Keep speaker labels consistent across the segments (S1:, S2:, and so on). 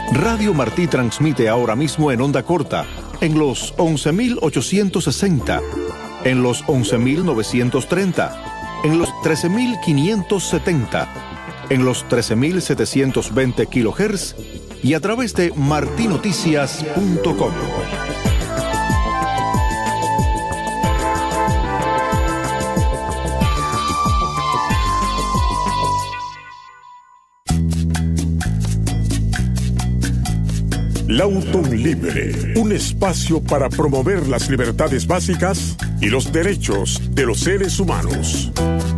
S1: Radio Martí transmite ahora mismo en onda corta, en los 11.860, en los 11.930, en los 13.570, en los 13.720 kHz y a través de martinoticias.com.
S2: Lautun Libre, un espacio para promover las libertades básicas y los derechos de los seres humanos.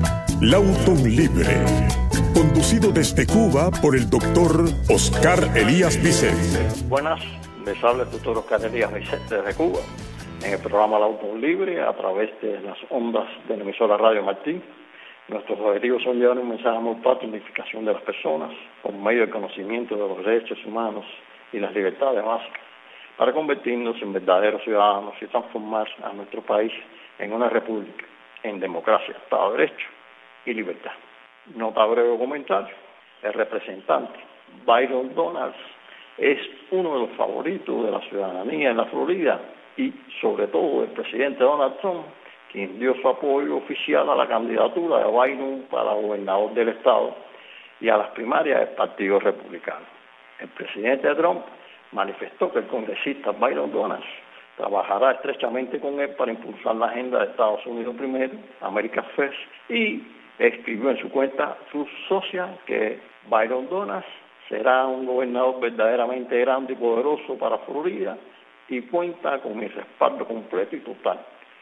S2: Lautun Libre, conducido desde Cuba por el doctor Oscar Elías Vicente.
S3: Buenas, les habla el doctor Oscar Elías Vicente desde Cuba, en el programa Lautun Libre, a través de las ondas de la emisora Radio Martí. Nuestros objetivos son llevar un mensaje muy para la unificación de las personas, por medio del conocimiento de los derechos humanos y las libertades básicas, para convertirnos en verdaderos ciudadanos y transformar a nuestro país en una república, en democracia, Estado de Derecho y libertad. Nota breve comentario: el representante Byron Donalds es uno de los favoritos de la ciudadanía en la Florida y sobre todo del presidente Donald Trump, quien dio su apoyo oficial a la candidatura de Biden para gobernador del estado y a las primarias del Partido Republicano. El presidente Trump manifestó que el congresista Byron Donalds trabajará estrechamente con él para impulsar la agenda de Estados Unidos primero, America First, y escribió en su cuenta Truth Social que Byron Donalds será un gobernador verdaderamente grande y poderoso para Florida y cuenta con mi respaldo completo y total.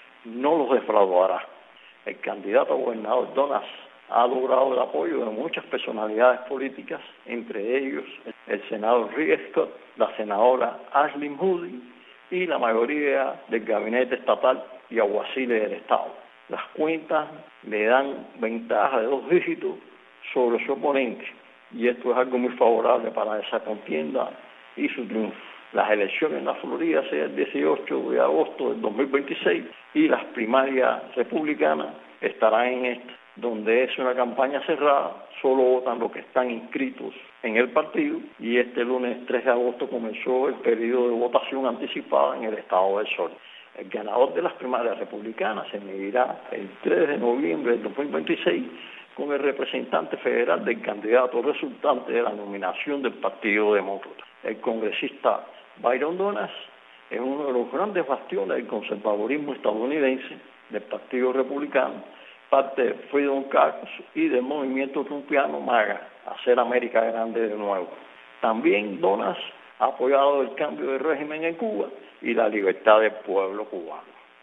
S3: No los defraudará. El candidato a gobernador Donalds ha logrado el apoyo de muchas personalidades políticas, entre ellos el senador Rick Scott, la senadora Ashley Moody y la mayoría del gabinete estatal y alguaciles del estado. Las cuentas le dan ventaja de 2 dígitos sobre su oponente y esto es algo muy favorable para esa contienda y su triunfo. Las elecciones en la Florida serán el 18 de agosto del 2026 y las primarias republicanas estarán en esta, donde es una campaña cerrada, solo votan los que están inscritos en el partido y este lunes 3 de agosto comenzó el periodo de votación anticipada en el estado del Sol. El ganador de las primarias republicanas se medirá el 3 de noviembre del 2026 con el representante federal del candidato resultante de la nominación del Partido Demócrata. El congresista Byron Donalds es uno de los grandes bastiones del conservadurismo estadounidense, del Partido Republicano, parte del Freedom Caucus y del movimiento trumpiano MAGA, hacer América grande de nuevo. También Donalds ha apoyado el cambio de régimen en Cuba y la libertad del pueblo cubano.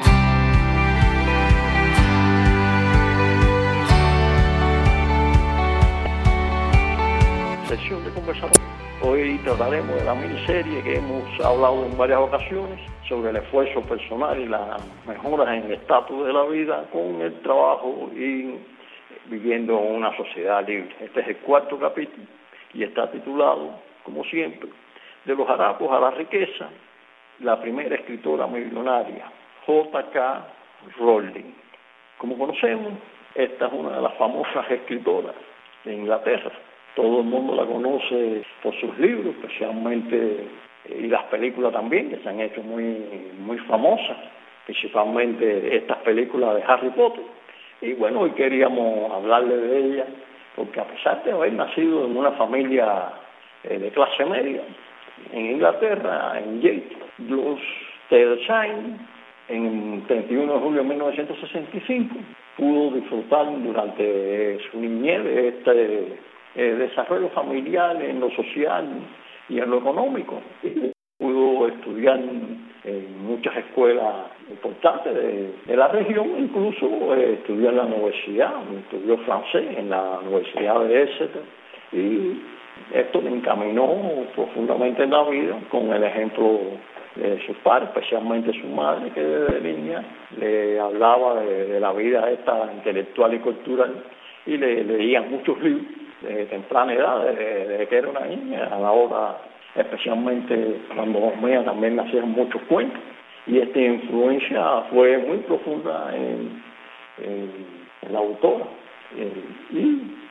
S3: Sesión de conversación. Hoy trataremos de la miniserie que hemos hablado en varias ocasiones sobre el esfuerzo personal y las mejoras en el estatus de la vida con el trabajo y viviendo en una sociedad libre. Este es el 4º capítulo y está titulado, como siempre, de los harapos a la riqueza, la primera escritora millonaria, J.K. Rowling. Como conocemos, esta es una de las famosas escritoras de Inglaterra. Todo el mundo la conoce por sus libros, especialmente, y las películas también, que se han hecho muy famosas, principalmente estas películas de Harry Potter. Y bueno, hoy queríamos hablarle de ella, porque a pesar de haber nacido en una familia de clase media, en Inglaterra, en Yate, Gloucestershire, en 31 de julio de 1965, pudo disfrutar durante su niñez de este desarrollo familiar en lo social y en lo económico. Pudo estudiar en muchas escuelas importantes de la región, incluso estudió en la universidad, estudió francés en la Universidad de Exeter y esto le encaminó profundamente en la vida con el ejemplo de sus padres, especialmente su madre, que desde niña le hablaba de la vida esta intelectual y cultural y le leían muchos libros de temprana edad, desde que era una niña. A la hora, especialmente cuando dormía, también nacieron muchos cuentos y esta influencia fue muy profunda en la autora y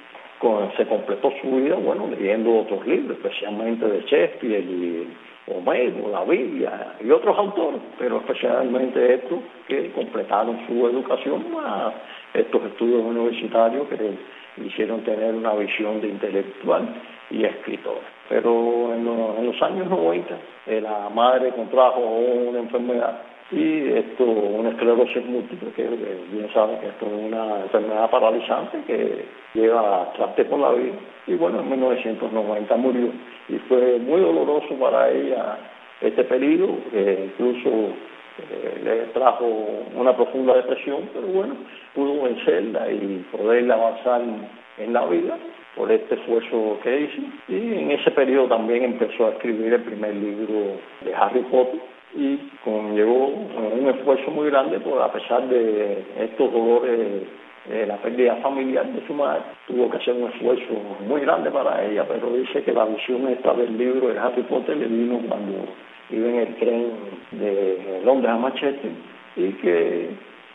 S3: se completó su vida, bueno, leyendo otros libros, especialmente de Shakespeare y Homero, la Biblia y otros autores, pero especialmente estos que completaron su educación a estos estudios universitarios que le hicieron tener una visión de intelectual y escritor. Pero en los años 90, la madre contrajo una enfermedad y una esclerosis múltiple, que bien saben que esto es una enfermedad paralizante que lleva a traste con la vida. Y bueno, en 1990 murió y fue muy doloroso para ella este periodo, que incluso le trajo una profunda depresión, pero bueno, pudo vencerla y poder avanzar en la vida por este esfuerzo que hizo. Y en ese periodo también empezó a escribir el primer libro de Harry Potter, y conllevó un esfuerzo muy grande, porque a pesar de estos dolores, la pérdida familiar de su madre, tuvo que hacer un esfuerzo muy grande para ella, pero dice que la visión esta del libro de Harry Potter le vino cuando iba en el tren de Londres a Manchester, y que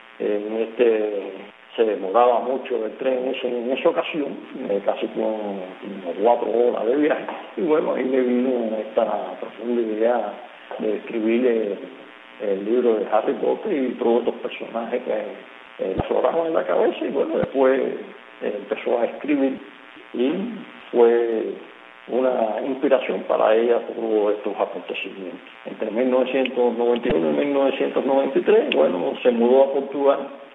S3: se demoraba mucho el tren en esa ocasión, casi con 4 horas de viaje, y bueno, ahí le vino esta profunda idea de escribir el libro de Harry Potter y todos estos personajes que le afloraron en la cabeza, y bueno, después empezó a escribir y fue una inspiración para ella todos estos acontecimientos. Entre 1991 y 1993, bueno, se mudó a Portugal,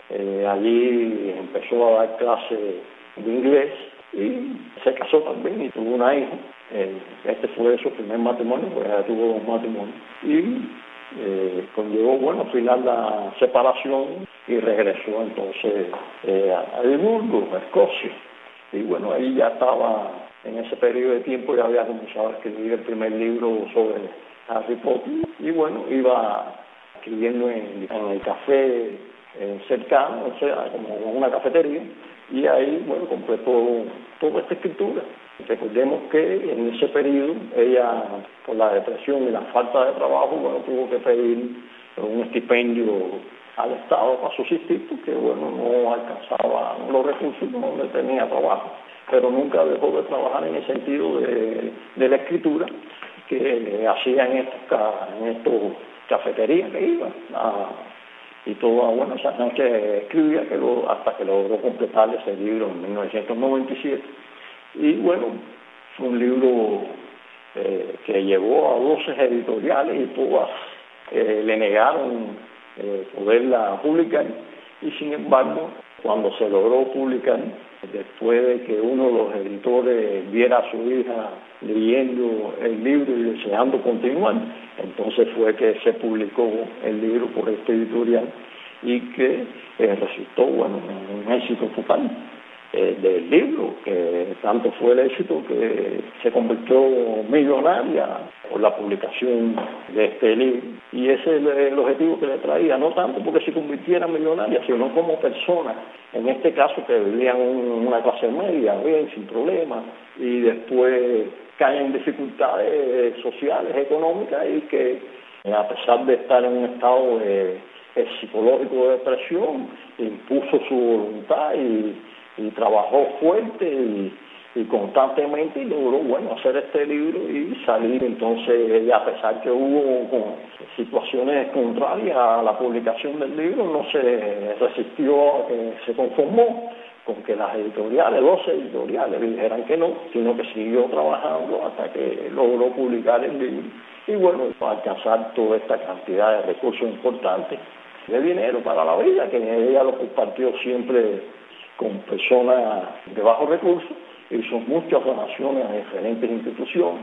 S3: allí empezó a dar clases de inglés y se casó también y tuvo una hija. Este fue su primer matrimonio, porque ella tuvo 2 matrimonios, y conllevó, bueno, al final la separación, y regresó entonces a Edimburgo, a Escocia, y bueno, ahí ya estaba, en ese periodo de tiempo ya había comenzado a escribir el primer libro sobre Harry Potter, y bueno, iba escribiendo en el café cercano, o sea, como una cafetería, y ahí, bueno, completó toda esta escritura. Recordemos que en ese periodo ella, por la depresión y la falta de trabajo, bueno, tuvo que pedir un estipendio al Estado para subsistir, porque bueno, no alcanzaba los recursos donde tenía trabajo, pero nunca dejó de trabajar en el sentido de la escritura que hacía en estos cafeterías que iba y todas, bueno, esas noches escribía hasta que logró completar ese libro en 1997. Y bueno, fue un libro que llevó a 12 editoriales y todas le negaron poderla publicar, y sin embargo, cuando se logró publicar, después de que uno de los editores viera a su hija leyendo el libro y deseando continuar, entonces fue que se publicó el libro por este editorial, y que resultó, bueno, un éxito total del libro, que tanto fue el éxito que se convirtió millonaria por la publicación de este libro. Y ese es el objetivo que le traía, no tanto porque se convirtiera millonaria, sino como persona, en este caso que vivían una clase media, bien, sin problemas, y después caen en dificultades sociales, económicas, y que a pesar de estar en un estado psicológico de depresión, impuso su voluntad y trabajó fuerte y constantemente, y logró, bueno, hacer este libro y salir. Entonces, a pesar que hubo situaciones contrarias a la publicación del libro, no se resistió, se conformó con que las editoriales, 12 editoriales, le dijeran que no, sino que siguió trabajando hasta que logró publicar el libro. Y bueno, para alcanzar toda esta cantidad de recursos importantes de dinero para la vida, que ella lo compartió siempre con personas de bajos recursos, hizo muchas donaciones a diferentes instituciones,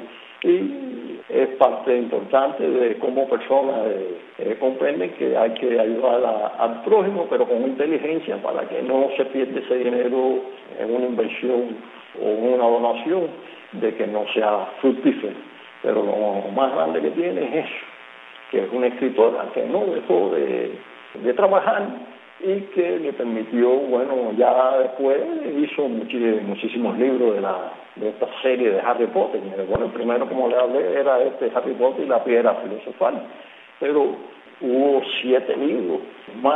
S3: y es parte importante de cómo personas comprenden que hay que ayudar al prójimo, pero con inteligencia, para que no se pierda ese dinero en una inversión o una donación de que no sea fructífera. Pero lo más grande que tiene es eso, que es una escritora que no dejó de trabajar, y que le permitió, bueno, ya después hizo muchísimos libros de esta serie de Harry Potter. Bueno, el primero, como le hablé, era Harry Potter y la piedra filosofal, pero hubo 7 libros más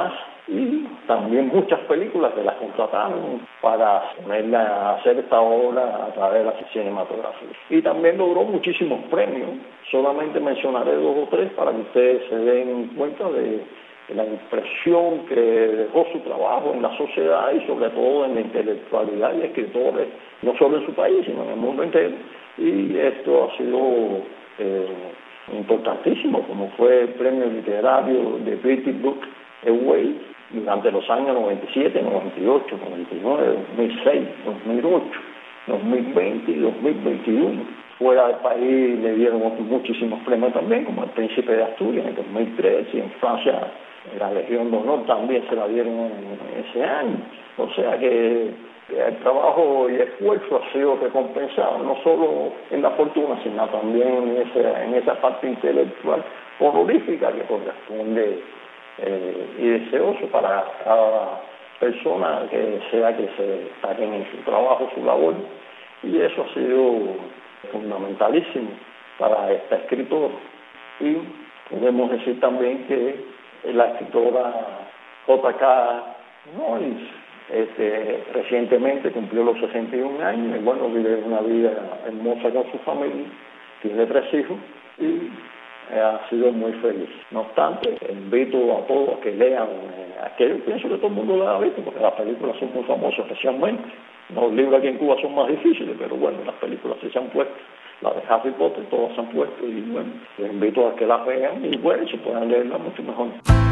S3: y también muchas películas que las contrataron para hacer esta obra a través de la cinematografía. Y también logró muchísimos premios, solamente mencionaré 2 o 3 para que ustedes se den cuenta de la impresión que dejó su trabajo en la sociedad y sobre todo en la intelectualidad y escritores, no solo en su país, sino en el mundo entero. Y esto ha sido importantísimo, como fue el premio literario de British Book Award durante los años 97, 98, 99, 2006, 2008, 2020 y 2021. Fuera del país le dieron muchísimos premios también, como el Príncipe de Asturias en 2003, y en Francia la Legión de Honor también se la dieron en ese año. O sea que el trabajo y esfuerzo ha sido recompensado, no solo en la fortuna, sino también en esa parte intelectual honorífica que corresponde y deseoso para cada persona que sea que se destaque en su trabajo, su labor. Y eso ha sido fundamentalísimo para esta escritora. Y podemos decir también que la escritora J.K. Norris recientemente cumplió los 61 años y bueno, vive una vida hermosa con su familia, tiene 3 hijos y ha sido muy feliz. No obstante, invito a todos a que lean aquello, pienso que todo el mundo lo ha visto porque las películas son muy famosas especialmente. Los libros aquí en Cuba son más difíciles, pero bueno, las películas sí se han puesto. La de Harry Potter, todas se han puesto y bueno, les invito a que las vean y bueno, si puedan leerla mucho mejor.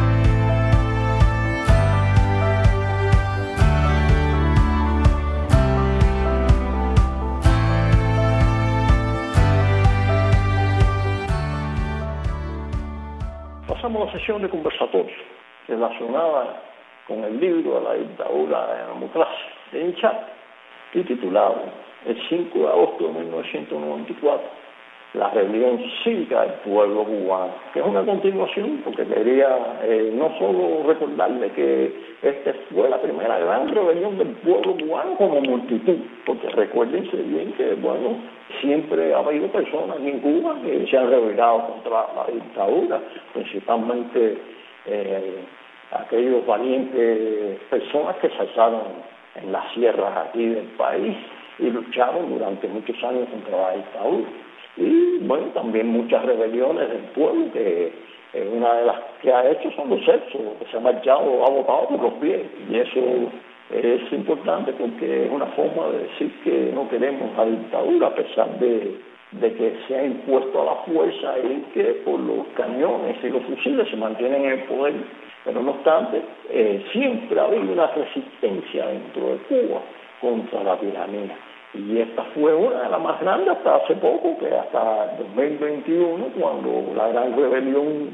S3: Pasamos a la sesión de conversatorio relacionada con el libro de la dictadura de la democracia de Inchat y titulado El 5 de agosto de 1994, la rebelión cívica del pueblo cubano, que es una continuación, porque quería no solo recordarle que esta fue la primera gran rebelión del pueblo cubano como multitud, porque recuérdense bien que, bueno, siempre ha habido personas en Cuba que se han rebelado contra la dictadura, principalmente aquellos valientes personas que se alzaron en las sierras aquí del país y lucharon durante muchos años contra la dictadura. Y bueno, también muchas rebeliones del pueblo, que una de las que ha hecho son los hechos, que se ha marchado, ha votado por los pies, y eso es importante porque es una forma de decir que no queremos la dictadura a pesar de que se ha impuesto a la fuerza y que por los cañones y los fusiles se mantienen en el poder. Pero no obstante, siempre ha habido una resistencia dentro de Cuba contra la tiranía. Y esta fue una de las más grandes hasta hace poco, que hasta 2021, cuando la gran rebelión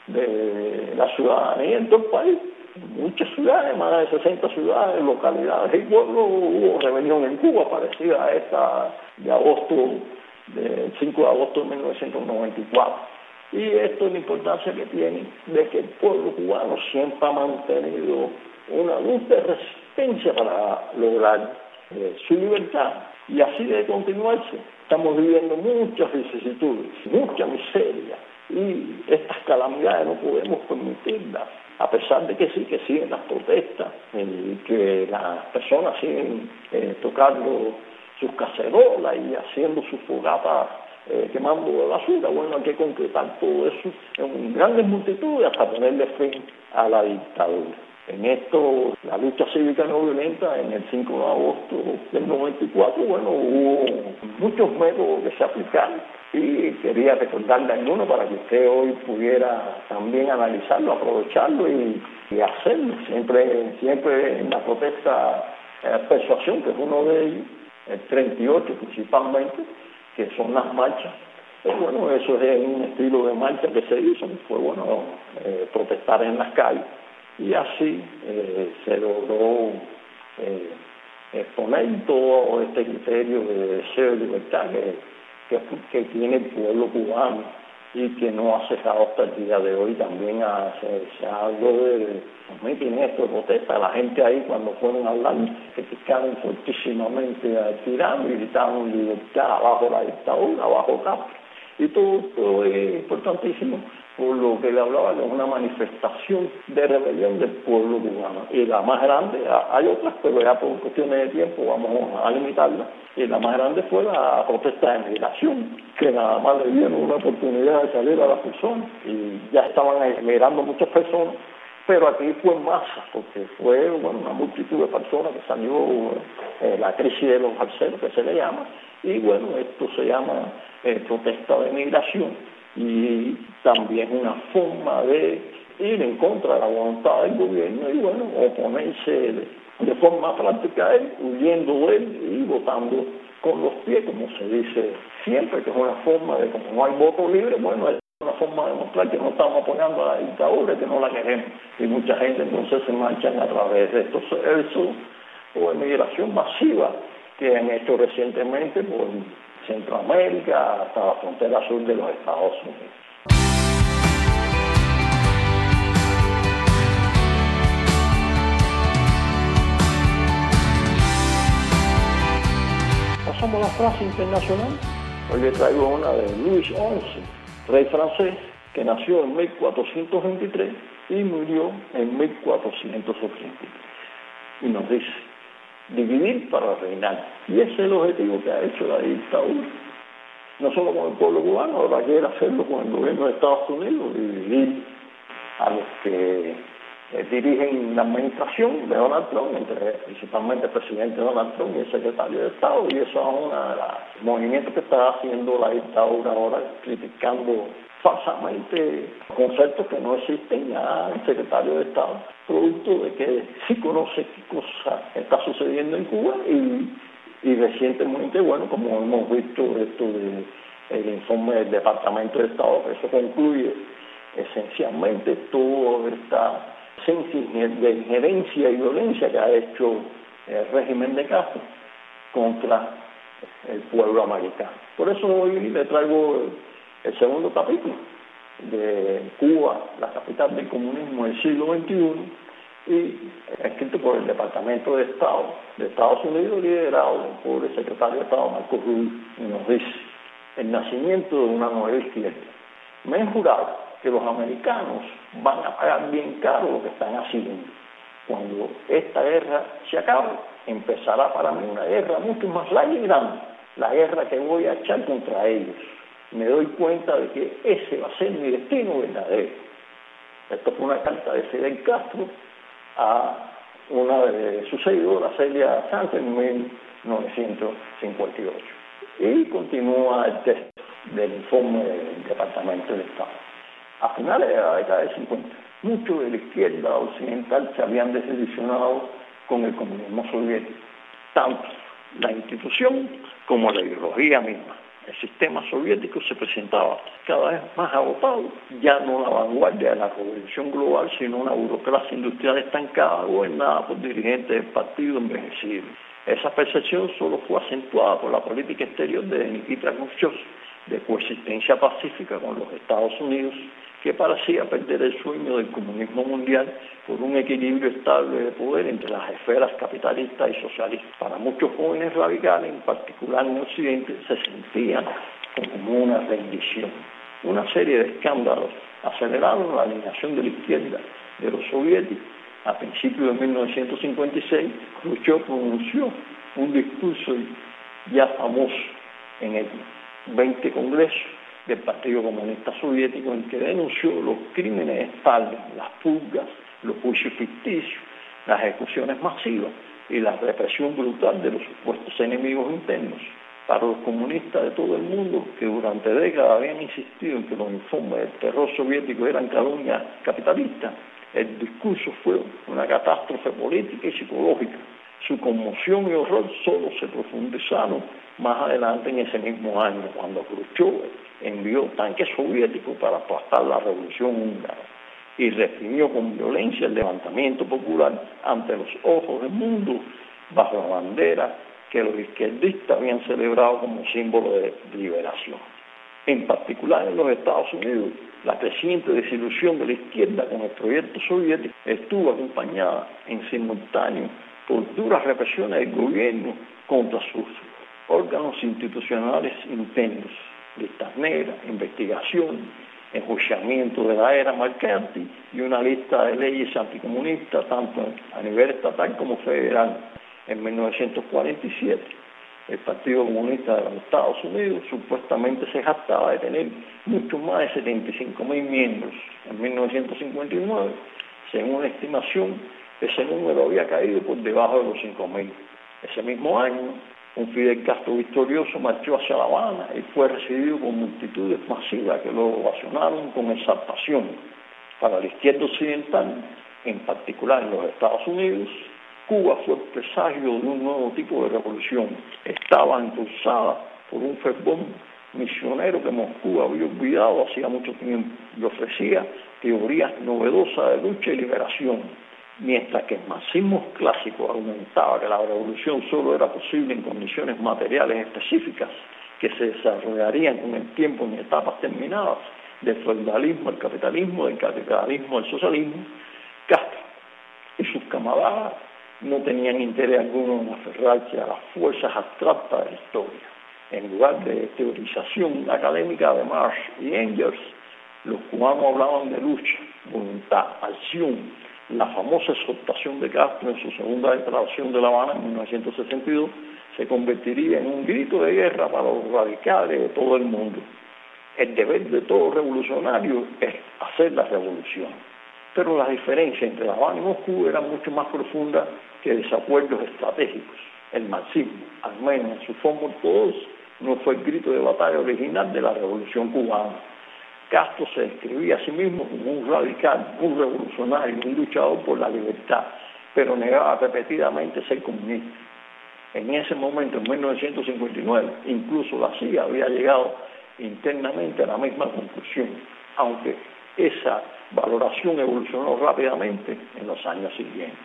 S3: de la ciudadanía en todo el país, muchas ciudades, más de 60 ciudades, localidades y pueblos, hubo rebelión en Cuba parecida a esta de agosto, del 5 de agosto de 1994. Y esto es la importancia que tiene de que el pueblo cubano siempre ha mantenido una luz de resistencia para lograr su libertad, y así debe continuarse. Estamos viviendo muchas vicisitudes, mucha miseria, y estas calamidades no podemos permitirlas, a pesar de que sí, que siguen las protestas, y que las personas siguen tocando sus cacerolas y haciendo sus fogatas, quemando de basura. Bueno, hay que concretar todo eso en grandes multitudes hasta ponerle fin a la dictadura. En esto, la lucha cívica no violenta, en el 5 de agosto del 94, bueno, hubo muchos métodos que se aplicaron y quería recordarle algunos para que usted hoy pudiera también analizarlo, aprovecharlo y hacerlo. Siempre en la protesta persuasión, que es uno de ellos, el 38 principalmente, que son las marchas. Pero bueno, eso es un estilo de marcha que se hizo, fue bueno protestar en las calles. Y así se logró exponer todo este criterio de deseo de libertad que tiene el pueblo cubano y que no ha cesado hasta el día de hoy. También se habló de esto de protesta. La gente ahí, cuando fueron a hablar, criticaron fortísimamente al tirano y gritaron libertad abajo la dictadura, abajo Castro. Y todo es importantísimo por lo que le hablaba de una manifestación de rebelión del pueblo cubano. Y la más grande, hay otras, pero ya por cuestiones de tiempo vamos a limitarla, y la más grande fue la protesta de migración, que nada más le dieron una oportunidad de salir a las personas, y ya estaban emigrando muchas personas, pero aquí fue en masa, porque fue una multitud de personas que salió la crisis de los balseros, que se le llama, y esto se llama protesta de migración, y también una forma de ir en contra de la voluntad del gobierno y oponerse de forma práctica a él, huyendo de él y votando con los pies, como se dice siempre, que es una forma de, como no hay voto libre, es una forma de demostrar que no estamos apoyando a la dictadura, que no la queremos. Y mucha gente entonces se marchan a través de estos éxodos o emigración masiva que han hecho recientemente por Centroamérica hasta la frontera sur de los Estados Unidos. Pasamos a la frase internacional. Hoy le traigo una de Luis XI, rey francés, que nació en 1423 y murió en 1483. Y nos dice: dividir para reinar. Y ese es el objetivo que ha hecho la dictadura. No solo con el pueblo cubano, ahora quiere hacerlo con el gobierno de Estados Unidos, dividir a los que dirigen la administración de Donald Trump, principalmente el presidente Donald Trump y el secretario de Estado, y eso es uno de los movimientos que está haciendo la dictadura ahora, criticando falsamente conceptos que no existen al secretario de Estado, producto de que sí conoce qué cosa está sucediendo en Cuba y recientemente, como hemos visto esto del informe del Departamento de Estado, que eso concluye esencialmente toda esta de injerencia y violencia que ha hecho el régimen de Castro contra el pueblo americano. Por eso hoy le traigo el segundo capítulo de Cuba, la capital del comunismo del siglo XXI, y escrito por el Departamento de Estado de Estados Unidos, liderado por el secretario de Estado Marco Rubio, y nos dice: el nacimiento de una nueva izquierda. Me he jurado que los americanos van a pagar bien caro lo que están haciendo. Cuando esta guerra se acabe, empezará para mí una guerra mucho más larga y grande, la guerra que voy a echar contra ellos. Me doy cuenta de que ese va a ser mi destino verdadero. Esto fue una carta de Fidel Castro a una de sus seguidoras, Celia Sánchez, en 1958. Y continúa el texto del informe del Departamento de Estado. A finales de la década de 50, muchos de la izquierda occidental se habían desilusionado con el comunismo soviético, tanto la institución como la ideología misma. El sistema soviético se presentaba cada vez más agotado, ya no la vanguardia de la revolución global, sino una burocracia industrial estancada, gobernada por dirigentes del partido envejecidos. Esa percepción solo fue acentuada por la política exterior de Nikita Khrushchev, de coexistencia pacífica con los Estados Unidos, que parecía perder el sueño del comunismo mundial por un equilibrio estable de poder entre las esferas capitalistas y socialistas. Para muchos jóvenes radicales, en particular en Occidente, se sentían como una rendición. Una serie de escándalos aceleraron la alineación de la izquierda de los soviéticos. A principios de 1956, Khrushchev pronunció un discurso ya famoso en el 20 Congreso del Partido Comunista Soviético, en que denunció los crímenes de Stalin, las purgas, los juicios ficticios, las ejecuciones masivas y la represión brutal de los supuestos enemigos internos. Para los comunistas de todo el mundo, que durante décadas habían insistido en que los informes del terror soviético eran calumnias capitalistas, el discurso fue una catástrofe política y psicológica. Su conmoción y horror solo se profundizaron más adelante en ese mismo año, cuando Khrushchev envió tanques soviéticos para aplastar la revolución húngara y reprimió con violencia el levantamiento popular ante los ojos del mundo bajo la bandera que los izquierdistas habían celebrado como símbolo de liberación. En particular en los Estados Unidos, la creciente desilusión de la izquierda con el proyecto soviético estuvo acompañada en simultáneo por duras represiones del gobierno contra sus órganos institucionales internos, listas negras, investigación enjuiciamiento de la era McCarthy y una lista de leyes anticomunistas, tanto a nivel estatal como federal. En 1947, el Partido Comunista de los Estados Unidos supuestamente se jactaba de tener mucho más de 75.000 miembros. En 1959, según una estimación, ese número había caído por debajo de los 5.000. Ese mismo año, un Fidel Castro victorioso marchó hacia La Habana y fue recibido con multitudes masivas que lo ovacionaron con exaltación. Para la izquierda occidental, en particular en los Estados Unidos, Cuba fue el presagio de un nuevo tipo de revolución. Estaba impulsada por un fervor misionero que Moscú había olvidado hacía mucho tiempo y ofrecía teorías novedosas de lucha y liberación. Mientras que el marxismo clásico argumentaba que la revolución solo era posible en condiciones materiales específicas que se desarrollarían con el tiempo en etapas terminadas, del feudalismo al capitalismo, del capitalismo al socialismo, Castro y sus camaradas no tenían interés alguno en aferrarse a las fuerzas abstractas de la historia. En lugar de teorización académica de Marx y Engels, los cubanos hablaban de lucha, voluntad, acción. La famosa exhortación de Castro en su segunda declaración de La Habana en 1962 se convertiría en un grito de guerra para los radicales de todo el mundo. El deber de todo revolucionario es hacer la revolución. Pero las diferencias entre La Habana y Moscú eran mucho más profundas que desacuerdos estratégicos. El marxismo, al menos en su forma ortodoxa, no fue el grito de batalla original de la revolución cubana. Castro se describía a sí mismo como un radical, un revolucionario, un luchador por la libertad, pero negaba repetidamente ser comunista. En ese momento, en 1959, incluso la CIA había llegado internamente a la misma conclusión, aunque esa valoración evolucionó rápidamente en los años siguientes.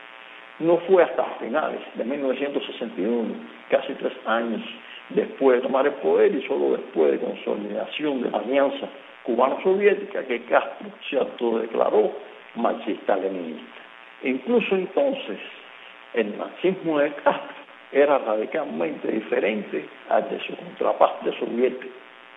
S3: No fue hasta finales de 1961, casi 3 años después de tomar el poder y solo después de consolidación de la alianza cubano-soviética, que Castro se autodeclaró marxista-leninista. Incluso entonces, el marxismo de Castro era radicalmente diferente al de su contraparte soviético.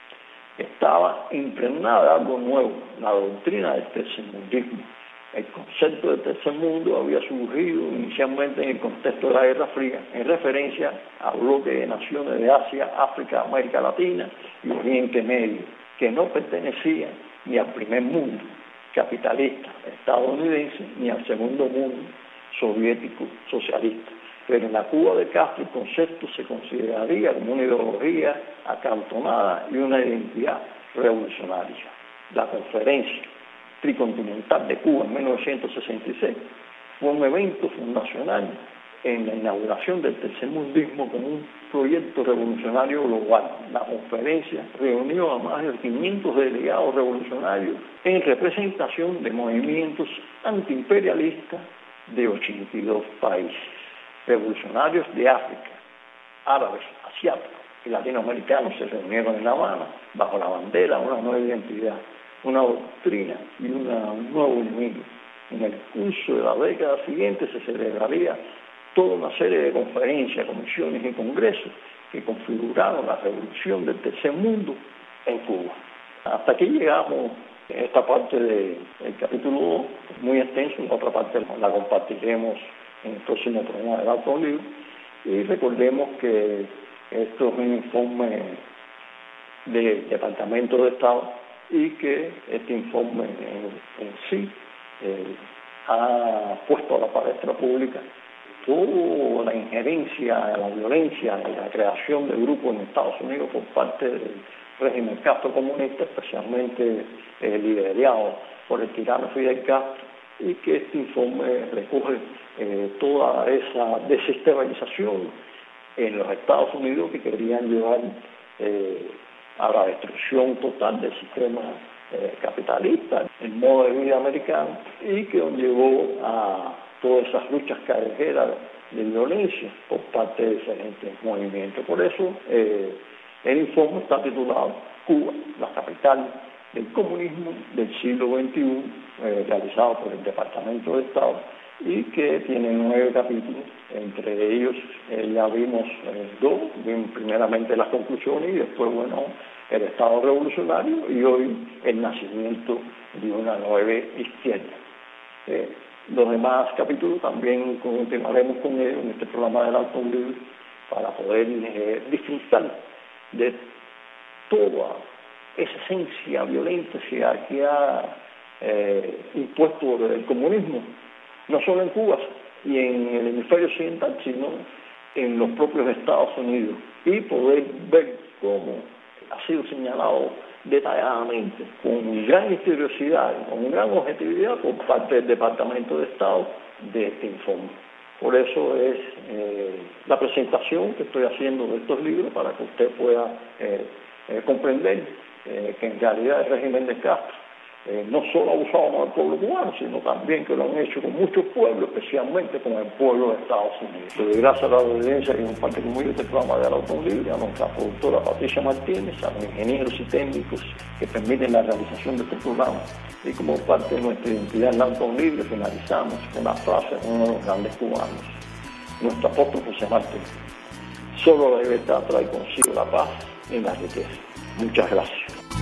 S3: Estaba impregnada de algo nuevo, la doctrina del tercermundismo. El concepto del tercer mundo había surgido inicialmente en el contexto de la Guerra Fría, en referencia a bloques de naciones de Asia, África, América Latina y Oriente Medio, que no pertenecían ni al primer mundo capitalista estadounidense ni al segundo mundo soviético socialista. Pero en la Cuba de Castro el concepto se consideraría como una ideología acantonada y una identidad revolucionaria. La conferencia tricontinental de Cuba en 1966 fue un evento fundacional en la inauguración del tercermundismo como un proyecto revolucionario global. La conferencia reunió a más de 500 delegados revolucionarios en representación de movimientos antiimperialistas de 82 países. Revolucionarios de África, árabes, asiáticos y latinoamericanos se reunieron en La Habana bajo la bandera de una nueva identidad, una doctrina y un nuevo enemigo. En el curso de la década siguiente se celebraría toda una serie de conferencias, comisiones y congresos que configuraron la revolución del tercer mundo en Cuba. Hasta aquí llegamos en esta parte del capítulo 2, muy extenso, la otra parte la compartiremos en el próximo programa del Auto Libre. Y recordemos que esto es un informe del Departamento de Estado y que este informe en sí ha puesto a la palestra pública toda la injerencia, la violencia y la creación de grupos en Estados Unidos por parte del régimen Castro comunista, especialmente liderado por el tirano Fidel Castro, y que este informe recoge toda esa desestabilización en los Estados Unidos que querían llevar a la destrucción total del sistema capitalista, el modo de vida americano, y que llevó a todas esas luchas callejeras de violencia por parte de diferentes movimientos. Por eso el informe está titulado Cuba, la capital del comunismo del siglo XXI, realizado por el Departamento de Estado, y que tiene 9 capítulos. Entre ellos ya vimos 2, primeramente las conclusiones y después, el Estado revolucionario y hoy el nacimiento de una nueva izquierda. Los demás capítulos también continuaremos con ellos en este programa del Auto Libre para poder disfrutar de toda esa esencia violenta que ha impuesto el comunismo, no solo en Cuba y en el hemisferio occidental, sino en los propios Estados Unidos, y poder ver cómo ha sido señalado detalladamente, con gran historicidad, con gran objetividad por parte del Departamento de Estado de este informe. Por eso es la presentación que estoy haciendo de estos libros, para que usted pueda comprender que en realidad el régimen de Castro no solo ha abusado del pueblo cubano, sino también que lo han hecho con muchos pueblos, especialmente con el pueblo de Estados Unidos. Le doy gracias a la audiencia que comparte conmigo este programa de Auto Libre, a nuestra productora Patricia Martínez, a los ingenieros y técnicos que permiten la realización de este programa. Y como parte de nuestra identidad en Auto Libre, finalizamos con la frase de uno de los grandes cubanos, nuestro apóstol José Martí: solo la libertad trae consigo la paz y la riqueza. Muchas gracias.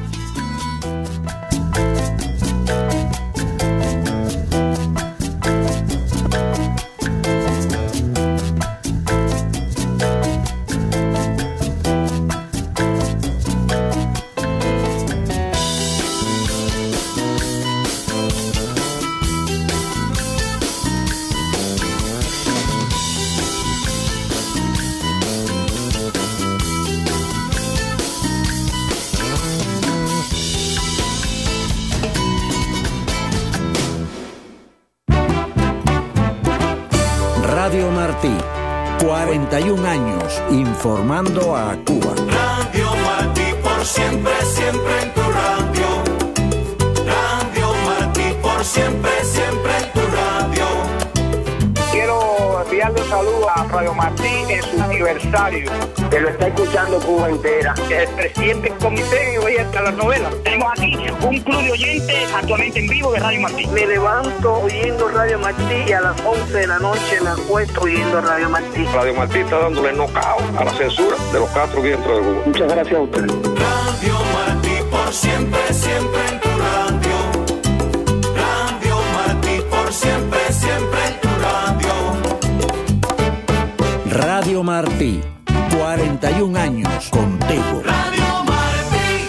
S4: Radio Martí, 41 años informando a Cuba.
S5: Radio Martí, por siempre, siempre en tu radio. Radio Martí, por siempre, siempre en tu radio.
S6: Quiero enviarle un saludo a Radio Martí en su aniversario, que lo está escuchando Cuba entera. El presidente del comité hoy hasta las novelas. Tenemos aquí un club de oyentes actualmente en vivo de Radio Martí.
S7: Me levanto oyendo Radio Martí y a las 11 de la noche me acuesto oyendo Radio Martí.
S8: Radio Martí está dándole knockout a la censura de los Castro dentro de Cuba.
S6: Muchas gracias a ustedes.
S5: Radio Martí, por siempre, siempre en tu radio. Radio Martí, por siempre, siempre en tu radio.
S4: Radio Martí, 41 años contigo.
S5: Radio Martí.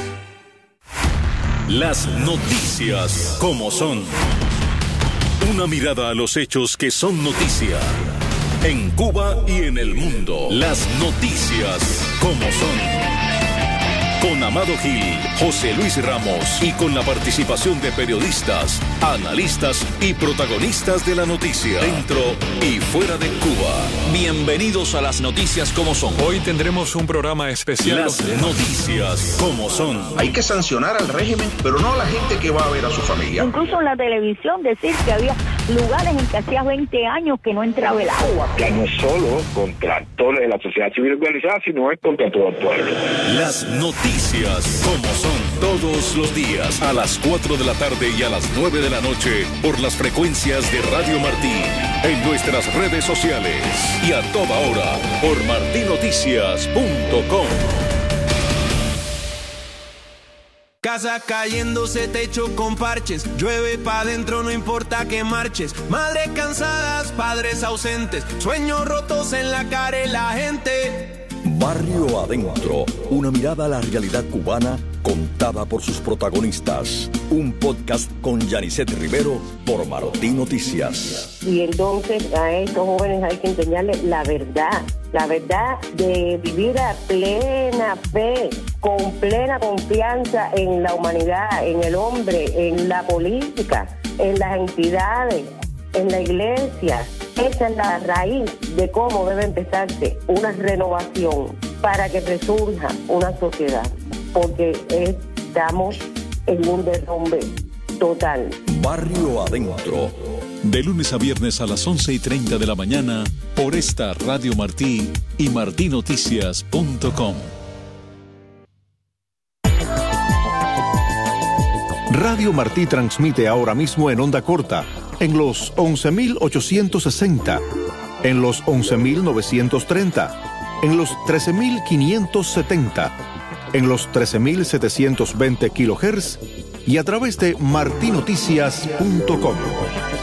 S9: Las noticias como son. Una mirada a los hechos que son noticia. En Cuba y en el mundo. Las noticias como son. Con Amado Gil, José Luis Ramos y con la participación de periodistas, analistas y protagonistas de la noticia dentro y fuera de Cuba. Bienvenidos a las noticias como son.
S10: Hoy tendremos un programa especial.
S9: Las noticias como son.
S11: Hay que sancionar al régimen, pero no a la gente que va a ver a su familia.
S12: Incluso en la televisión decir que había lugares en que hacía 20 años que no entraba el agua.
S6: Que no es solo contra actores de la sociedad civil organizada, sino es contra todo el pueblo.
S9: Las noticias como son, todos los días a las 4 de la tarde y a las 9 de la noche por las frecuencias de Radio Martí, en nuestras redes sociales y a toda hora por martinoticias.com.
S5: Casa cayéndose, techo con parches, llueve pa' dentro, no importa que marches. Madres cansadas, padres ausentes, sueños rotos en la cara de la gente.
S13: Barrio Adentro, una mirada a la realidad cubana contada por sus protagonistas. Un podcast con Yanisette Rivero por Martí Noticias.
S12: Y entonces a estos jóvenes hay que enseñarles la verdad de vivir a plena fe, con plena confianza en la humanidad, en el hombre, en la política, en las entidades, en la iglesia. Esa es la raíz de cómo debe empezarse una renovación para que resurja una sociedad, porque estamos en un derrumbe total.
S13: Barrio Adentro,
S9: de lunes a viernes a las 11:30 de la mañana por esta Radio Martí y martinoticias.com.
S1: Radio Martí transmite ahora mismo en onda corta en los 11.860, en los 11.930, en los 13.570, en los 13.720 kHz y a través de martinoticias.com.